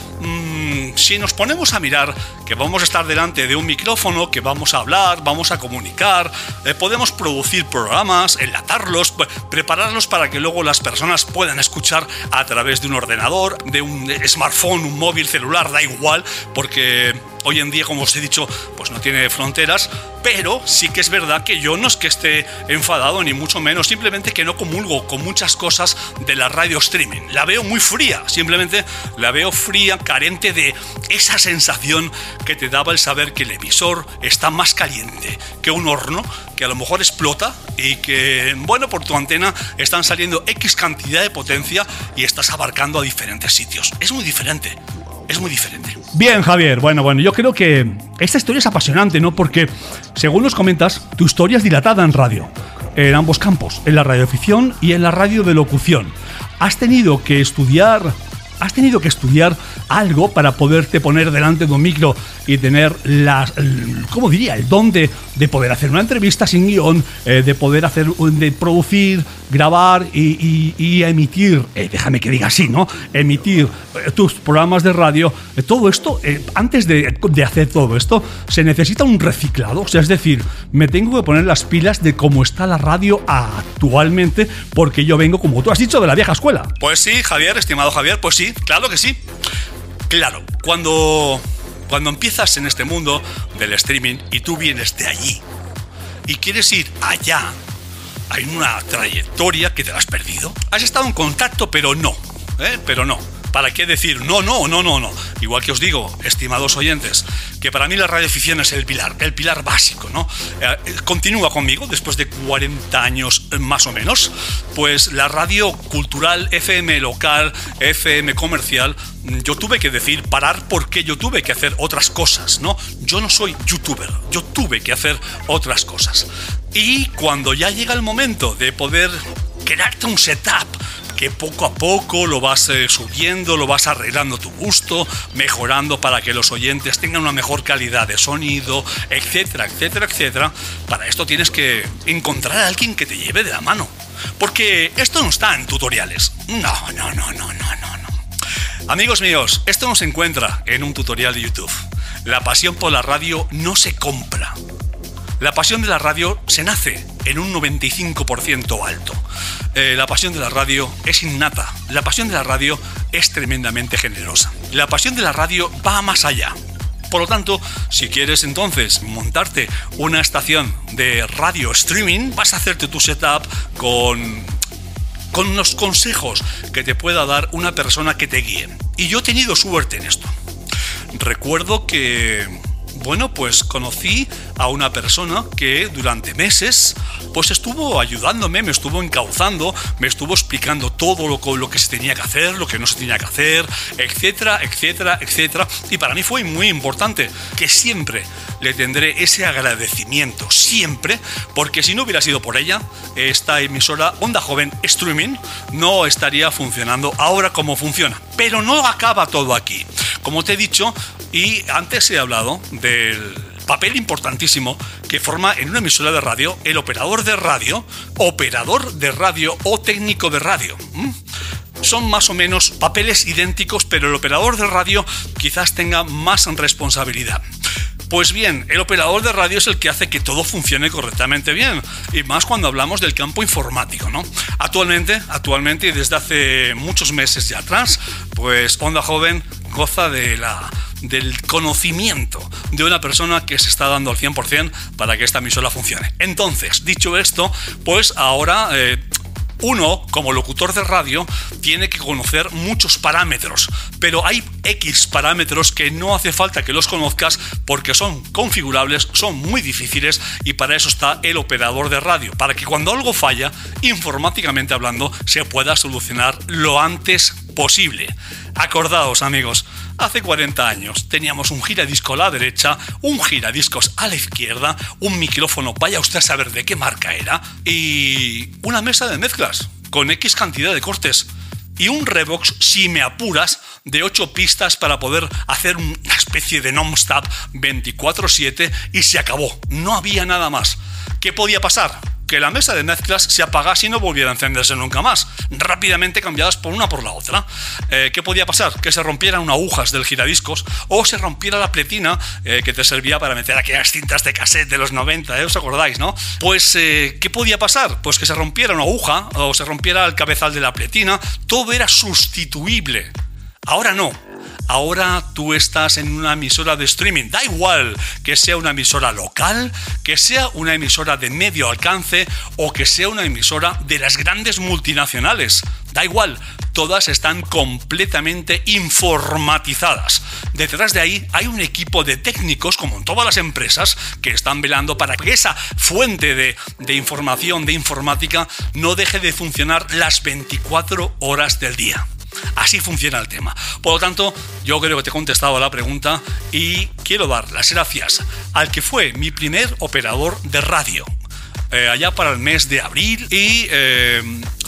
Mm, si nos ponemos a mirar que vamos a estar delante de un micrófono, que vamos a hablar, vamos a comunicar, eh, podemos producir programas, enlatarlos, prepararlos para que luego las personas puedan escuchar a través de un ordenador, de un smartphone, un móvil, celular, da igual, porque hoy en día, como os he dicho, pues no tiene fronteras. Pero sí que es verdad que yo no es que esté enfadado, ni mucho menos, simplemente que no comulgo con muchas cosas de la radio streaming. La veo muy fría, simplemente la veo fría, carente de esa sensación que te daba el saber que el emisor está más caliente que un horno, que a lo mejor explota y que, bueno, por tu antena están saliendo X cantidad de potencia y estás abarcando a diferentes sitios. Es muy diferente. Es muy diferente. Bien, Javier, bueno, bueno, yo creo que esta historia es apasionante, ¿no? Porque, según nos comentas, tu historia es dilatada en radio, en ambos campos, en la radioafición y en la radio de locución. Has tenido que estudiar, has tenido que estudiar algo para poderte poner delante de un micro y tener las, ¿cómo diría? El don de, de poder hacer una entrevista sin guión, eh, de poder hacer, de producir, grabar y, y, y emitir, eh, déjame que diga así, ¿no? Emitir eh, tus programas de radio. Eh, todo esto, eh, antes de, de hacer todo esto, se necesita un reciclado. O sea, es decir, me tengo que poner las pilas de cómo está la radio actualmente, porque yo vengo, como tú has dicho, de la vieja escuela. Pues sí, Javier, estimado Javier, pues sí, claro que sí. Claro, cuando, cuando empiezas en este mundo del streaming y tú vienes de allí y quieres ir allá, hay una trayectoria que te la has perdido. Has estado en contacto, pero no, ¿eh? Pero no. ¿Para qué decir no, no, no, no, no? Igual que os digo, estimados oyentes, que para mí la radioficción es el pilar, el pilar básico, ¿no? Eh, continúa conmigo después de cuarenta años más o menos, pues la radio cultural, F M local, F M comercial, yo tuve que decir parar porque yo tuve que hacer otras cosas, ¿no? Yo no soy youtuber, yo tuve que hacer otras cosas. Y cuando ya llega el momento de poder crearte un setup, que poco a poco lo vas eh, subiendo, lo vas arreglando a tu gusto, mejorando para que los oyentes tengan una mejor calidad de sonido, etcétera, etcétera, etcétera. Para esto tienes que encontrar a alguien que te lleve de la mano, porque esto no está en tutoriales. No, no, no, no, no, no, no. Amigos míos, esto no se encuentra en un tutorial de YouTube. La pasión por la radio no se compra. La pasión de la radio se nace en un noventa y cinco por ciento alto. Eh, la pasión de la radio es innata. La pasión de la radio es tremendamente generosa. La pasión de la radio va más allá. Por lo tanto, si quieres entonces montarte una estación de radio streaming, vas a hacerte tu setup con, con unos consejos que te pueda dar una persona que te guíe. Y yo he tenido suerte en esto. Recuerdo que... Bueno, pues conocí a una persona que durante meses pues estuvo ayudándome, me estuvo encauzando, me estuvo explicando todo lo, lo que se tenía que hacer, lo que no se tenía que hacer, etcétera, etcétera, etcétera. Y para mí fue muy importante, que siempre le tendré ese agradecimiento, siempre, porque si no hubiera sido por ella, esta emisora Onda Joven Streaming no estaría funcionando ahora como funciona. Pero no acaba todo aquí. Como te he dicho, y antes he hablado del papel importantísimo que forma en una emisora de radio el operador de radio, operador de radio o técnico de radio. ¿Mm? Son más o menos papeles idénticos, pero el operador de radio quizás tenga más responsabilidad. Pues bien, el operador de radio es el que hace que todo funcione correctamente bien, y más cuando hablamos del campo informático, ¿no? Actualmente, actualmente y desde hace muchos meses ya atrás, pues Onda Joven goza de la, del conocimiento de una persona que se está dando al cien por ciento para que esta emisora funcione. Entonces, dicho esto, pues ahora... Eh, Uno, como locutor de radio, tiene que conocer muchos parámetros, pero hay X parámetros que no hace falta que los conozcas porque son configurables, son muy difíciles, y para eso está el operador de radio, para que cuando algo falla, informáticamente hablando, se pueda solucionar lo antes posible. Acordaos, amigos, hace cuarenta años teníamos un giradisco a la derecha, un giradiscos a la izquierda, un micrófono, vaya usted a saber de qué marca era, y una mesa de mezclas con X cantidad de cortes y un Revox, si me apuras, de ocho pistas para poder hacer una especie de non-stop veinticuatro siete, y se acabó. No había nada más. ¿Qué podía pasar? Que la mesa de mezclas se apagase y no volviera a encenderse nunca más, rápidamente cambiadas por una por la otra. Eh, ¿Qué podía pasar? Que se rompieran agujas del giradiscos, o se rompiera la pletina eh, que te servía para meter aquellas cintas de cassette de los noventa, ¿eh? ¿Os acordáis, no? Pues, eh, ¿qué podía pasar? Pues que se rompiera una aguja, o se rompiera el cabezal de la pletina. Todo era sustituible. Ahora no. Ahora tú estás en una emisora de streaming. Da igual que sea una emisora local, que sea una emisora de medio alcance o que sea una emisora de las grandes multinacionales. Da igual, todas están completamente informatizadas. Detrás de ahí hay un equipo de técnicos, como en todas las empresas, que están velando para que esa fuente de, de información, de informática, no deje de funcionar las veinticuatro horas del día. Así funciona el tema. Por lo tanto, yo creo que te he contestado a la pregunta y quiero dar las gracias al que fue mi primer operador de radio, eh, allá para el mes de abril, y eh,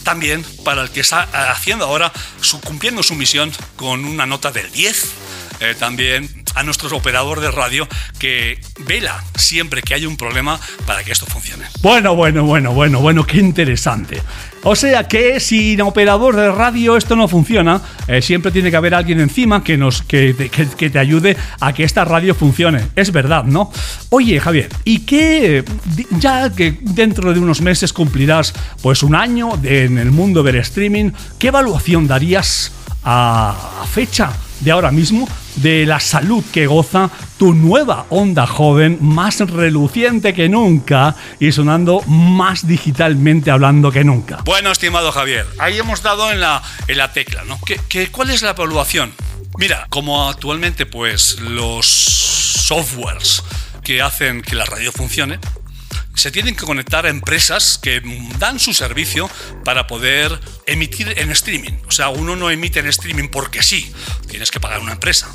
también para el que está haciendo ahora, su, cumpliendo su misión con una nota del diez. Eh, también a nuestro operador de radio que vela siempre que hay un problema para que esto funcione. Bueno, bueno, bueno, bueno, bueno, qué interesante. O sea que sin operador de radio esto no funciona. Eh, siempre tiene que haber alguien encima que, nos, que, que, que te ayude a que esta radio funcione. Es verdad, ¿no? Oye, Javier, ¿y qué? Ya que dentro de unos meses cumplirás pues un año de, en el mundo del streaming, ¿qué evaluación darías a, a fecha de ahora mismo de la salud que goza tu nueva Onda Joven, más reluciente que nunca y sonando más digitalmente hablando que nunca? Bueno, estimado Javier, ahí hemos dado en la, en la tecla, ¿no? ¿Qué, qué, ¿Cuál es la evaluación? Mira, como actualmente pues los softwares que hacen que la radio funcione se tienen que conectar a empresas que dan su servicio para poder emitir en streaming. O sea, uno no emite en streaming porque sí, tienes que pagar una empresa.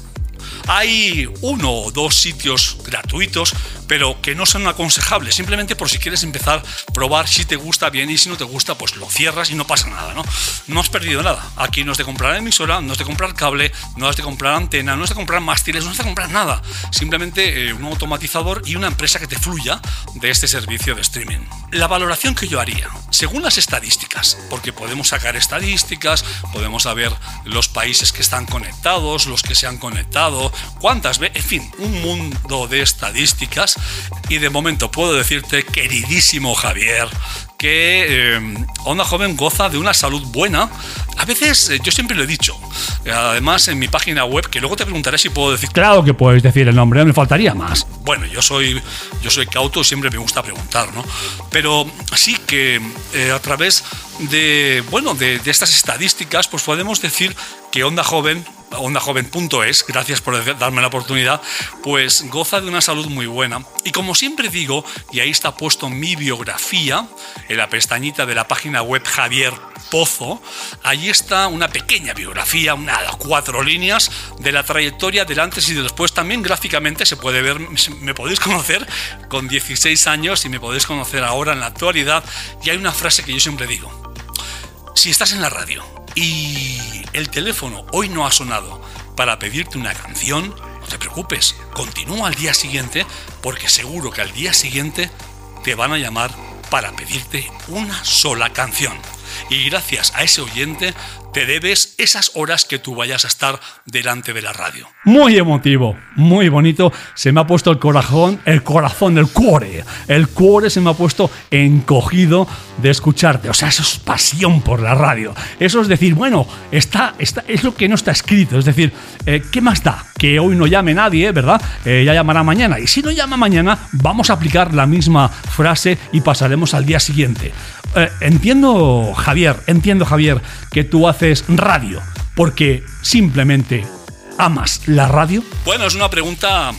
Hay uno o dos sitios gratuitos, pero que no son aconsejables, simplemente por si quieres empezar a probar si te gusta bien y si no te gusta, pues lo cierras y no pasa nada, ¿no? No has perdido nada. Aquí no es de comprar emisora, no es de comprar cable, no es de comprar antena, no es de comprar mástiles, no es de comprar nada. Simplemente eh, un automatizador y una empresa que te fluya de este servicio de streaming. La valoración que yo haría, según las estadísticas, porque podemos sacar estadísticas, podemos saber los países que están conectados, los que se han conectado, cuántas veces, en fin, un mundo de estadísticas. Y de momento puedo decirte, queridísimo Javier, que eh, Onda Joven goza de una salud buena. A veces, eh, yo siempre lo he dicho, además en mi página web, que luego te preguntaré si puedo decir. Claro que puedes decir el nombre, me faltaría más. Bueno, yo soy, yo soy cauto, siempre me gusta preguntar, ¿no? Pero sí que eh, a través de, bueno, de, de estas estadísticas, pues podemos decir que Onda Joven, onda joven punto es, gracias por darme la oportunidad, pues goza de una salud muy buena. Y como siempre digo, y ahí está puesto mi biografía, en la pestañita de la página web Javier Pozo, allí está una pequeña biografía, una cuatro líneas de la trayectoria del antes y del después. También gráficamente se puede ver, me podéis conocer con dieciséis años y me podéis conocer ahora en la actualidad. Y hay una frase que yo siempre digo: si estás en la radio y el teléfono hoy no ha sonado para pedirte una canción, no te preocupes, continúa al día siguiente, porque seguro que al día siguiente te van a llamar para pedirte una sola canción. Y gracias a ese oyente te debes esas horas que tú vayas a estar delante de la radio. Muy emotivo, muy bonito. Se me ha puesto el corazón, el corazón, el cuore. El cuore se me ha puesto encogido de escucharte. O sea, eso es pasión por la radio. Eso es decir, bueno, está, está, es lo que no está escrito. Es decir, eh, ¿qué más da? Que hoy no llame nadie, ¿verdad? Eh, ya llamará mañana. Y si no llama mañana, vamos a aplicar la misma frase y pasaremos al día siguiente. Eh, entiendo, Javier, entiendo, Javier, que tú haces radio porque simplemente amas la radio. Bueno, es una pregunta,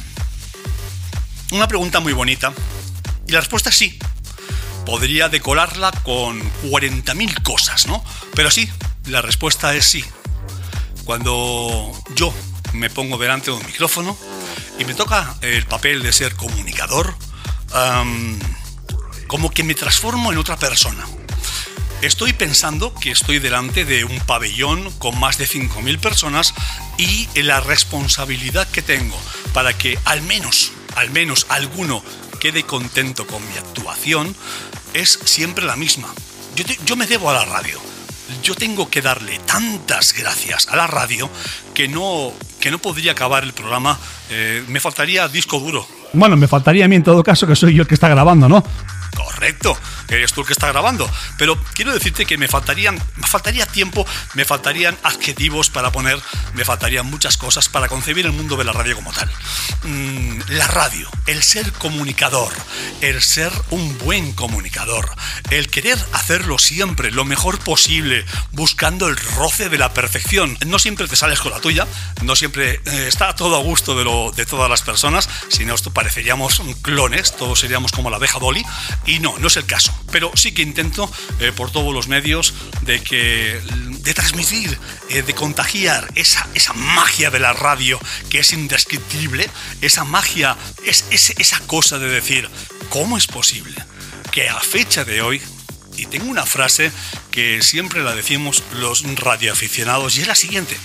una pregunta muy bonita. Y la respuesta es sí. Podría decorarla con cuarenta mil cosas, ¿no? Pero sí, la respuesta es sí. Cuando yo me pongo delante de un micrófono y me toca el papel de ser comunicador, um, como que me transformo en otra persona. Estoy pensando que estoy delante de un pabellón con más de cinco mil personas y la responsabilidad que tengo para que al menos, al menos alguno quede contento con mi actuación es siempre la misma. Yo, te, yo me debo a la radio. Yo tengo que darle tantas gracias a la radio que no, que no podría acabar el programa. Eh, me faltaría disco duro. Bueno, me faltaría a mí en todo caso, que soy yo el que está grabando, ¿no? Correcto, eres tú el que está grabando. Pero quiero decirte que me faltarían, me faltaría tiempo, me faltarían adjetivos para poner, me faltarían muchas cosas para concebir el mundo de la radio como tal. Mm, la radio, el ser comunicador, el ser un buen comunicador, el querer hacerlo siempre lo mejor posible, buscando el roce de la perfección. No siempre te sales con la tuya, no siempre eh, está todo a gusto de, lo, de todas las personas, si no, esto pareceríamos clones, todos seríamos como la abeja Dolly. Y no, no es el caso, pero sí que intento eh, por todos los medios de que de transmitir, eh, de contagiar esa, esa magia de la radio que es indescriptible, esa magia, es, es, esa cosa de decir, ¿cómo es posible que a fecha de hoy y tengo una frase que siempre la decimos los radioaficionados y es la siguiente.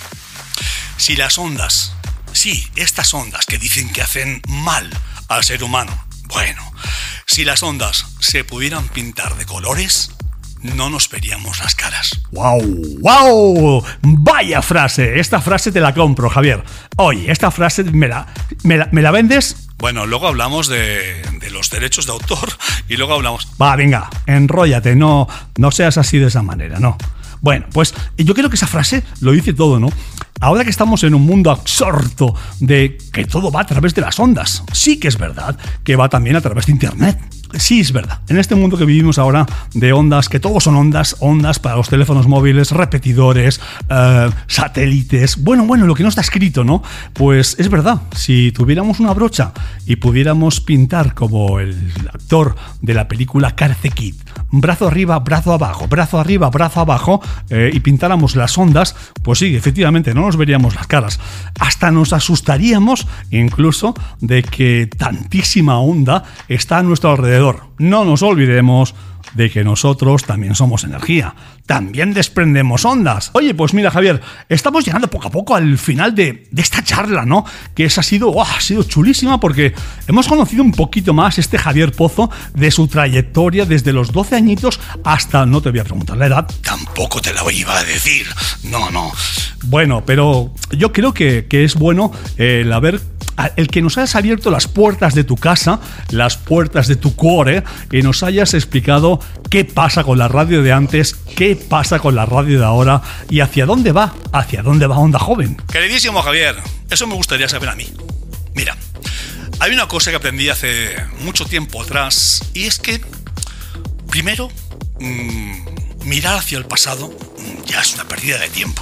Si las ondas, sí, estas ondas que dicen que hacen mal al ser humano, bueno, si las ondas se pudieran pintar de colores, no nos veríamos las caras. ¡Wow! ¡Wow! ¡Vaya frase! Esta frase te la compro, Javier. Oye, esta frase me la, me la, ¿me la vendes? Bueno, luego hablamos de, de los derechos de autor y luego hablamos... Va, venga, enróllate, no, no seas así de esa manera, no. Bueno, pues yo creo que esa frase lo dice todo, ¿no? Ahora que estamos en un mundo absorto de que todo va a través de las ondas, sí que es verdad que va también a través de Internet. Sí, es verdad. En este mundo que vivimos ahora de ondas, que todos son ondas, ondas para los teléfonos móviles, repetidores, eh, satélites, bueno, bueno, lo que no está escrito, ¿no? Pues es verdad, si tuviéramos una brocha y pudiéramos pintar como el actor de la película Karate Kid, brazo arriba, brazo abajo, brazo arriba, brazo abajo, eh, y pintáramos las ondas, pues sí, efectivamente, no nos veríamos las caras. Hasta nos asustaríamos incluso de que tantísima onda está a nuestro alrededor. No nos olvidemos de que nosotros también somos energía, también desprendemos ondas. Oye, pues mira, Javier, estamos llegando poco a poco al final de, de esta charla, ¿no? Que esa ha sido, oh, ha sido chulísima porque hemos conocido un poquito más este Javier Pozo de su trayectoria desde los doce añitos hasta, no te voy a preguntar la edad. Tampoco te la iba a decir, no, no. Bueno, pero yo creo que, que es bueno eh, el haber... el que nos hayas abierto las puertas de tu casa, las puertas de tu cuore, y nos hayas explicado qué pasa con la radio de antes, qué pasa con la radio de ahora y hacia dónde va, hacia dónde va Onda Joven. Queridísimo Javier, eso me gustaría saber a mí. Mira, hay una cosa que aprendí hace mucho tiempo atrás y es que, primero, mmm, mirar hacia el pasado ya es una pérdida de tiempo.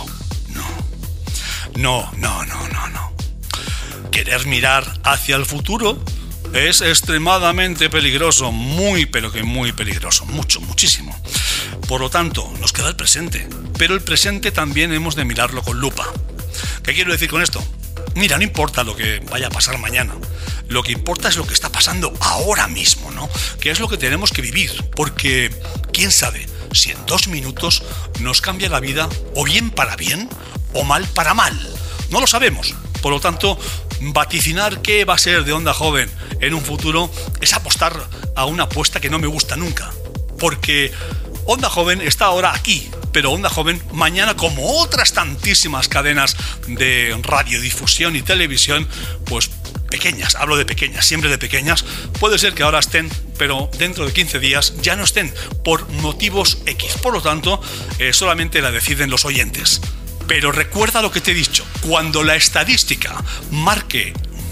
No, no, no, no, no, no. Querer mirar hacia el futuro es extremadamente peligroso, muy pero que muy peligroso, mucho, muchísimo. Por lo tanto, nos queda el presente, pero el presente también hemos de mirarlo con lupa. ¿Qué quiero decir con esto? Mira, no importa lo que vaya a pasar mañana, lo que importa es lo que está pasando ahora mismo, ¿no? Que es lo que tenemos que vivir, porque quién sabe si en dos minutos nos cambia la vida o bien para bien o mal para mal. No lo sabemos. Por lo tanto, vaticinar qué va a ser de Onda Joven en un futuro es apostar a una apuesta que no me gusta nunca. Porque Onda Joven está ahora aquí, pero Onda Joven mañana, como otras tantísimas cadenas de radiodifusión y televisión, pues pequeñas, hablo de pequeñas, siempre de pequeñas, puede ser que ahora estén, pero dentro de quince días ya no estén por motivos X. Por lo tanto, eh, solamente la deciden los oyentes. Pero recuerda lo que te he dicho, cuando la estadística marque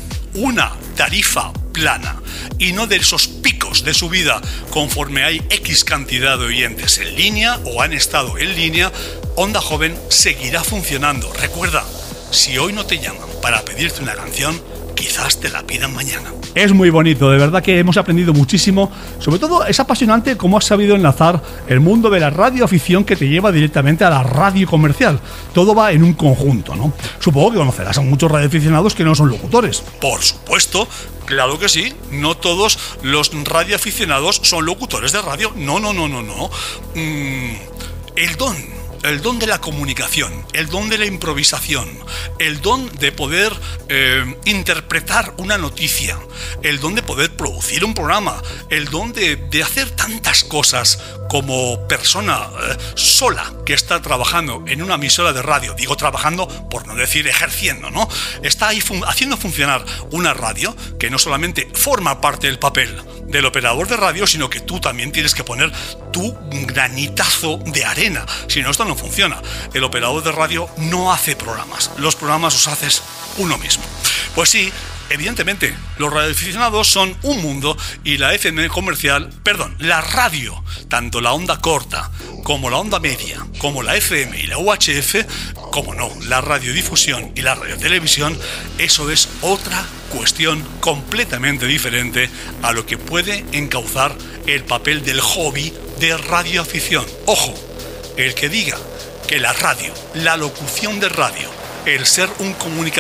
una tarifa plana y no de esos picos de subida conforme hay X cantidad de oyentes en línea o han estado en línea, Onda Joven seguirá funcionando. Recuerda, si hoy no te llaman para pedirte una canción, quizás te la pidan mañana. Es muy bonito, de verdad que hemos aprendido muchísimo. Sobre todo es apasionante cómo has sabido enlazar el mundo de la radioafición que te lleva directamente a la radio comercial. Todo va en un conjunto, ¿no? Supongo que conocerás a muchos radioaficionados que no son locutores. Por supuesto, claro que sí. No todos los radioaficionados son locutores de radio. No, no, no, no, no. Mm, el don. El don de la comunicación, el don de la improvisación, el don de poder eh, interpretar una noticia, el don de poder producir un programa, el don de, de hacer tantas cosas como persona eh, sola que está trabajando en una emisora de radio. Digo trabajando por no decir ejerciendo, ¿no? Está ahí fun- haciendo funcionar una radio que no solamente forma parte del papel del operador de radio, sino que tú también tienes que poner tu granitazo de arena. Si no, esto no funciona. El operador de radio no hace programas. Los programas los haces uno mismo. Pues sí, evidentemente, los radioaficionados son un mundo y la F M comercial, perdón, la radio, tanto la onda corta como la onda media, como la F M y la U H F, como no, la radiodifusión y la radiotelevisión, eso es otra cuestión completamente diferente a lo que puede encauzar el papel del hobby de radioafición. Ojo, el que diga que la radio, la locución de radio, el ser un comunicador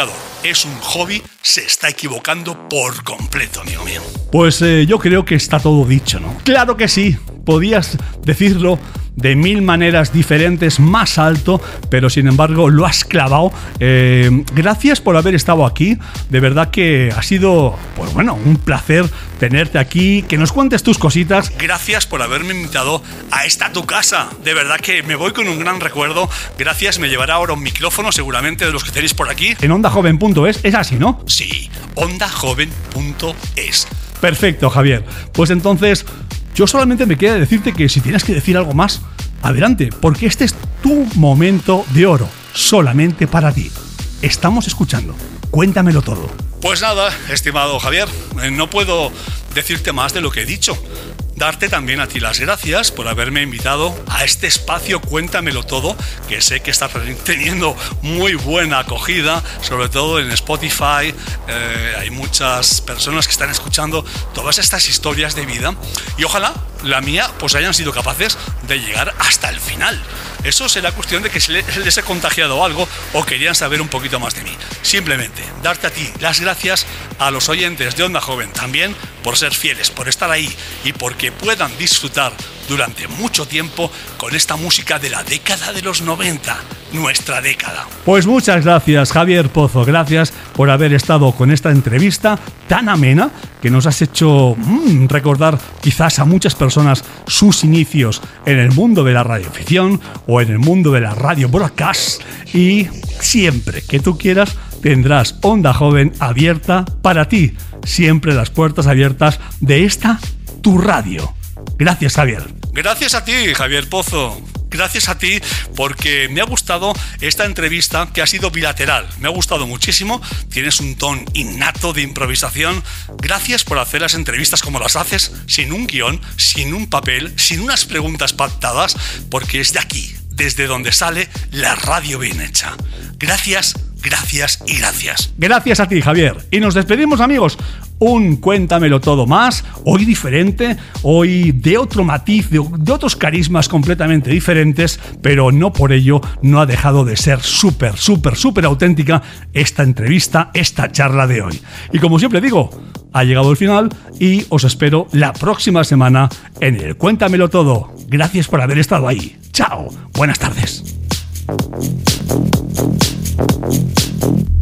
es un hobby, se está equivocando por completo, amigo mío. Pues eh, yo creo que está todo dicho, ¿no? Claro que sí, podías decirlo de mil maneras diferentes, más alto, pero sin embargo lo has clavado. Eh, gracias por haber estado aquí, de verdad que ha sido, pues bueno, un placer tenerte aquí, que nos cuentes tus cositas. Gracias por haberme invitado a esta tu casa, de verdad que me voy con un gran recuerdo. Gracias, me llevará ahora un micrófono seguramente de los que tenéis por aquí. En onda joven punto es, es así, ¿no? Sí, onda joven punto es. Perfecto, Javier. Pues entonces, yo solamente me queda decirte que si tienes que decir algo más, adelante, porque este es tu momento de oro, solamente para ti. Estamos escuchando. Cuéntamelo todo. Pues nada, estimado Javier, no puedo decirte más de lo que he dicho. Darte también a ti las gracias por haberme invitado a este espacio Cuéntamelo Todo, que sé que está teniendo muy buena acogida, sobre todo en Spotify. Eh, hay muchas personas que están escuchando todas estas historias de vida y ojalá la mía pues hayan sido capaces de llegar hasta el final. Eso será cuestión de que se les he contagiado algo o querían saber un poquito más de mí. Simplemente darte a ti las gracias, a los oyentes de Onda Joven también, por ser fieles, por estar ahí y porque puedan disfrutar durante mucho tiempo con esta música de la década de los noventa, nuestra década. Pues muchas gracias, Javier Pozo, gracias por haber estado con esta entrevista tan amena que nos has hecho mmm, recordar quizás a muchas personas sus inicios en el mundo de la radioficción o en el mundo de la radio broadcast, y siempre que tú quieras tendrás Onda Joven abierta para ti, siempre las puertas abiertas de esta tu radio. Gracias, Javier. Gracias a ti, Javier Pozo. Gracias a ti porque me ha gustado esta entrevista que ha sido bilateral. Me ha gustado muchísimo. Tienes un ton innato de improvisación. Gracias por hacer las entrevistas como las haces, sin un guión, sin un papel, sin unas preguntas pactadas, porque es de aquí, desde donde sale la radio bien hecha. Gracias, gracias y gracias. Gracias a ti, Javier. Y nos despedimos, amigos. Un Cuéntamelo Todo más, hoy diferente, hoy de otro matiz, de, de otros carismas completamente diferentes, pero no por ello no ha dejado de ser súper, súper, súper auténtica esta entrevista, esta charla de hoy. Y como siempre digo, ha llegado el final y os espero la próxima semana en el Cuéntamelo Todo. Gracias por haber estado ahí. Chao, buenas tardes.